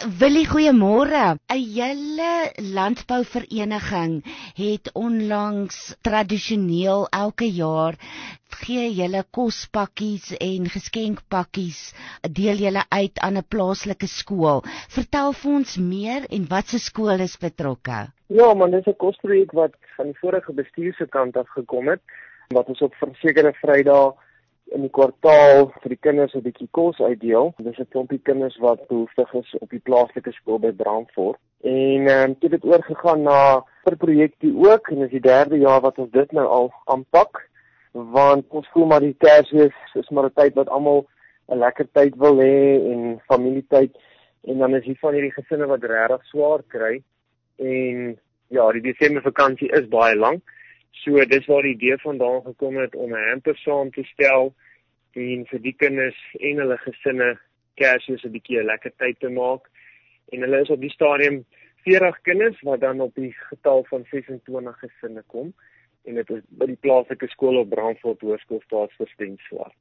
Willie, goeiemôre. 'n Hele landbouvereniging het onlangs tradisioneel elke jaar gee julle kospakkies en geskenkpakkies, deel julle uit aan 'n plaaslike skool. Vertel vir ons meer en watse skool is betrokke? Ja, man, dis 'n kosprojek wat van die vorige bestuur se kant af gekom het, wat ons op sekere Vrydae in die kwartaal vir die kinders 'n bietjie kos uitdeel. Dis 'n klompie kinders wat behoeftig is op die plaaslike skool by Brandfort. En toe het oorgegaan na 'n projektie ook, en dis die 3de jaar wat ons dit nou al aanpak, want ons voel maar die Kersfees is maar 'n tyd wat almal 'n lekker tyd wil hê en familietyd, en dan is hier van hierdie gesinne wat regtig swaar kry, en ja, die Desember vakansie is baie lank. So dis waar die idee vandaan gekom het om 'n hamper saam te stel en vir die kinders en hulle gesinne Kersfees 'n bietjie 'n lekker tyd te maak. En hulle is op die stadium 40 kinders wat dan op die getal van 26 gesinne kom. En dit is by die plaaslike skool op Brandfort Hoërskool Staatsversteen Swart.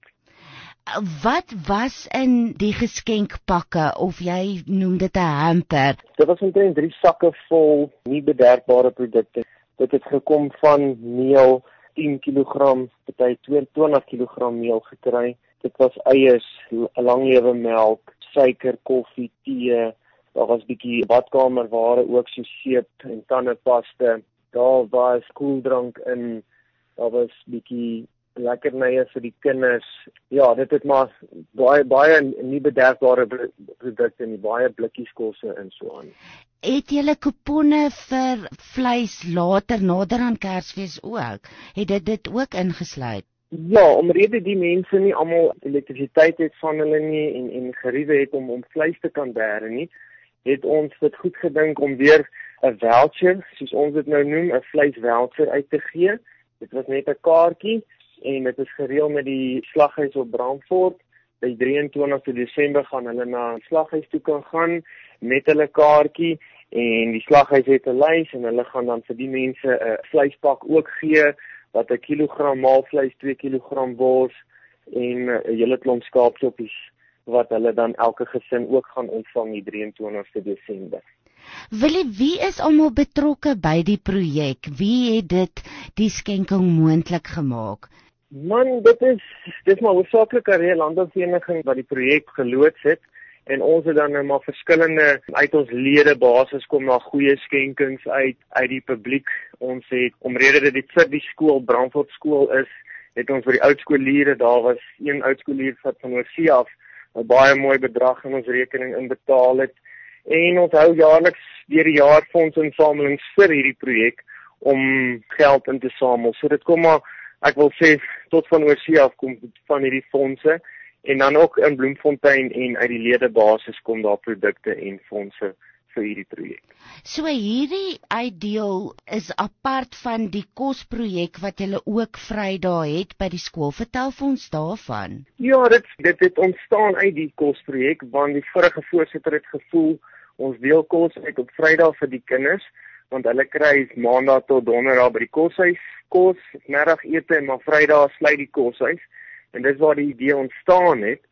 Wat was in die geskenkpakke, of jy noem dit 'n hamper? Dit was omtrent 3 sakke vol nie bederfbare produkte. Dit het gekom van meel, 10 kg, party 20 kg meel gekry. Dit was eiers, langlewe melk, suiker, koffie, tee. Daar was bietjie badkamerware ook, so seep en tandepaste. Daar was koeldrank in. Daar was bietjie lekkernye vir die kinders. Ja, dit het maar baie nie bederfbare produkte en baie blikkies kosse en so aan. Het julle kuponne vir vleis later nader aan Kersfees ook? Het dit ook ingesluit? Ja, omrede die mense nie almal elektrisiteit het van hulle nie en geriewe het om vleis te kan bære nie, het ons dit goed gedink om weer 'n voucher, soos ons dit nou noem, 'n vleisvoucher uit te gee. Dit was net 'n kaartjie en dit is gereël met die slaghuis op Brandfort. By 23 Desember gaan hulle na 'n slaghuis toe kan gaan met hulle kaartjie, en die slaghuis het 'n lys en hulle gaan dan vir die mense 'n vleispak ook gee, wat 1 kilogram maalvleis, 2 kilogram wors en 'n hele klomp skaapsoppies wat hulle dan elke gesin ook gaan ontvang die 23 Desember. Wie is almal betrokke by die projek? Wie het die skenking moontlik gemaak? Man, dit maar hoofsaaklik 'n landbouvereniging wat die projek geloods het, en ons het dan maar verskillende uit ons lede basis kom na goeie skenkings uit die publiek. Ons het omrede dit vir die skool Brandfort skool is, het ons vir die oudskooliere, daar was een oudskoolier wat van oorsee af 'n baie mooi bedrag in ons rekening inbetaal het, en ons hou jaarliks deur die jaar fondsinsamelings vir hierdie projek om geld in te samel. So dit kom maar, ek wil sê, tot van oorsee af kom van hierdie fondse, en dan ook in Bloemfontein en uit die ledebasis kom daar produkte en fondse vir hierdie projek. So hierdie uitdeel is apart van die kosprojek wat julle ook Vrydae het by die skool. Vertel vir ons daarvan. Ja, dit het ontstaan uit die kosprojek, want die vorige voorsitter het gevoel ons deel kos uit op Vrydae vir die kinders, want hulle kry Maandag tot Donderdag by die koshuis kos, middagete, maar Vrydae sluit die koshuis. En dis waar die idee ontstaan het.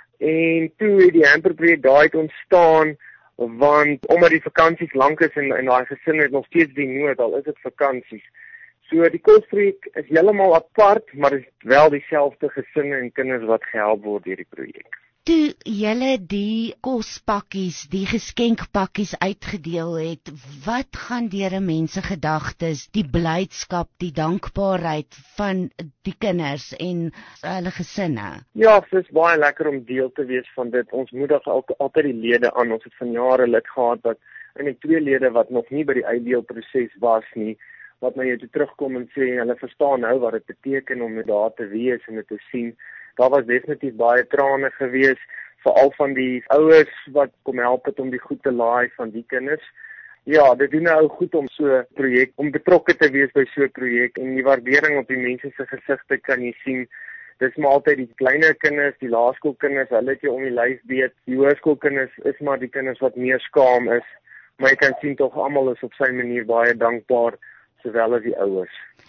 En toe het die hamperprojek daai ontstaan, want omdat die vakansies lank is en daai gesin het nog steeds die nood, al is dit vakansies. So die kosprojek is heeltemal apart, maar dit is wel dieselfde gesinne en kinders wat gehelp word deur die projek. Toe julle die kospakkies, die geskenkpakkies uitgedeel het, wat gaan deur 'n mens se gedagtes, die blydskap, die dankbaarheid van die kinders en hulle gesinne? Ja, dit is baie lekker om deel te wees van dit. Ons moedig altyd die lede aan. Ons het van jare lid gehad wat eintlik 2 lede wat nog nie by die uitdeelproses was nie, wat na jou toe terugkom en sê hulle verstaan nou wat dit beteken om daar te wees en dit te sien. Daar was definitief baie trane gewees, veral van die ouers wat kom help het om die goed te laai van die kinders. Ja, dit doen nou goed om so 'n projek, om betrokke te wees by so 'n projek, en die waardering op die mense se gesigte kan jy sien. Dis maar altyd die kleiner kinders, die laerskoolkinders, hulle het jou om die lyf beet. Die hoërskoolkinders is maar die kinders wat meer skaam is, maar jy kan sien tog almal is op sy manier baie dankbaar, sowel as die ouers.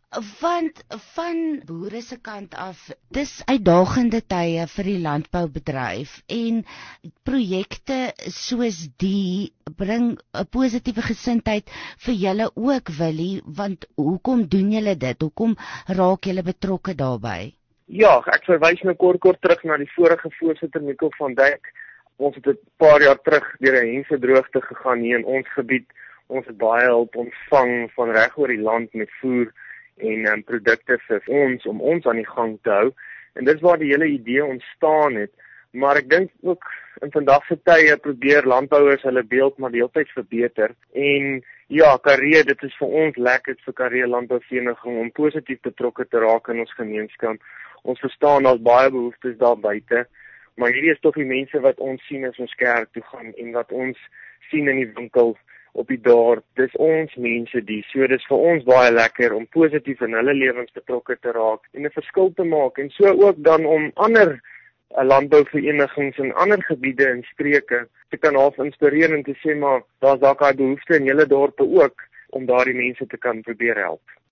Want van boere se kant af, dis uitdagende tye vir die landboubedryf en projekte soos die bring 'n positiewe gesindheid vir julle ook, Willie, want hoekom doen julle dit? Hoekom raak julle betrokke daarbey? Ja, ek verwys nou kort terug na die vorige voorsitter Mikkel van Dijk. Ons het 'n paar jaar terug deur 'n hensendroogte gegaan hier in ons gebied. Ons het baie hulp ontvang van reg oor die land met voer en produkte vir ons om ons aan die gang te hou. En dis waar die hele idee ontstaan het. Maar ek dink ook in vandag se tye probeer landbouers hulle beeld maar deeltyds verbeter. En ja, Karee, dit is vir ons lekker vir Karee Landbouvereniging om positief betrokke te raak in ons gemeenskap. Ons verstaan daar's baie behoeftes daar buite, maar hierdie is tog die mense wat ons sien as ons kerk toe gaan en wat ons sien in die winkel op die dorp. Dis ons mense so dis vir ons baie lekker om positief in hulle lewens betrokke te raak en 'n verskil te maak en so ook dan om ander landbouverenigings in ander gebiede en streke te kan half inspireer en te sê maar daar's dalk daai behoefte in julle dorpe ook om daardie mense te kan probeer help.